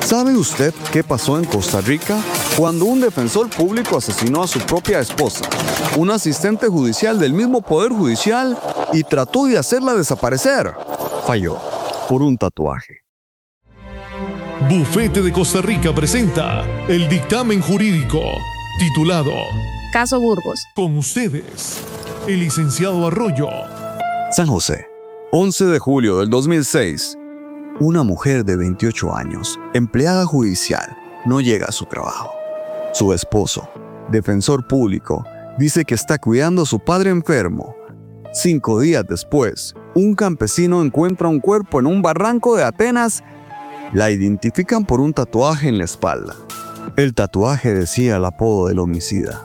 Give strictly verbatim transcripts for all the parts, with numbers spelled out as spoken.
¿Sabe usted qué pasó en Costa Rica cuando un defensor público asesinó a su propia esposa, un asistente judicial del mismo Poder Judicial, y trató de hacerla desaparecer? Falló por un tatuaje. Bufete de Costa Rica presenta el dictamen jurídico titulado Caso Burgos. Con ustedes, el licenciado Arroyo. San José, once de julio del dos mil seis. Una mujer de veintiocho años, empleada judicial, no llega a su trabajo. Su esposo, defensor público, dice que está cuidando a su padre enfermo. Cinco días después, un campesino encuentra un cuerpo en un barranco de Atenas. La identifican por un tatuaje en la espalda. El tatuaje decía el apodo del homicida.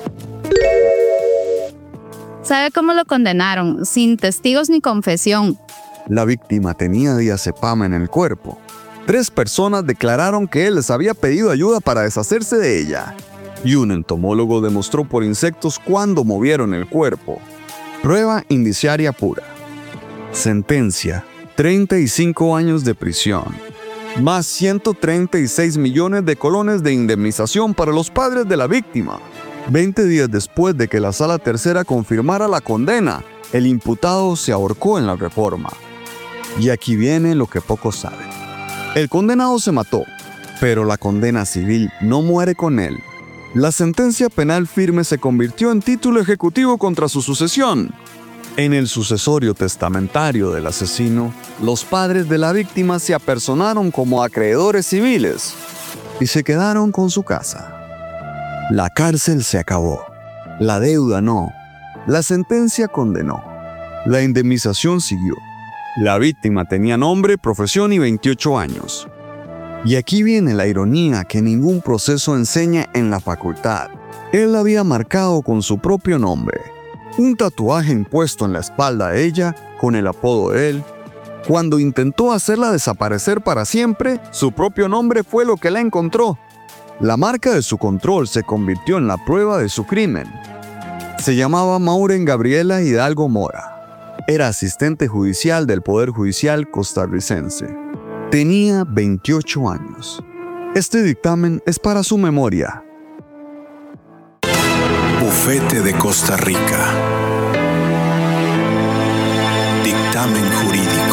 ¿Sabe cómo lo condenaron? Sin testigos ni confesión. La víctima tenía diazepam en el cuerpo. Tres personas declararon que él les había pedido ayuda para deshacerse de ella. Y un entomólogo demostró por insectos cuándo movieron el cuerpo. Prueba indiciaria pura. Sentencia: treinta y cinco años de prisión. Más ciento treinta y seis millones de colones de indemnización para los padres de la víctima. veinte días después de que la Sala Tercera confirmara la condena, el imputado se ahorcó en la Reforma. Y aquí viene lo que pocos saben. El condenado se mató, pero la condena civil no muere con él. La sentencia penal firme se convirtió en título ejecutivo contra su sucesión. En el sucesorio testamentario del asesino, los padres de la víctima se apersonaron como acreedores civiles y se quedaron con su casa. La cárcel se acabó. La deuda no. La sentencia condenó. La indemnización siguió. La víctima tenía nombre, profesión y veintiocho años. Y aquí viene la ironía que ningún proceso enseña en la facultad. Él la había marcado con su propio nombre. Un tatuaje impuesto en la espalda de ella con el apodo de él. Cuando intentó hacerla desaparecer para siempre, su propio nombre fue lo que la encontró. La marca de su control se convirtió en la prueba de su crimen. Se llamaba Maureen Gabriela Hidalgo Mora. Era asistente judicial del Poder Judicial costarricense. Tenía veintiocho años. Este dictamen es para su memoria. Bufete de Costa Rica. Dictamen jurídico.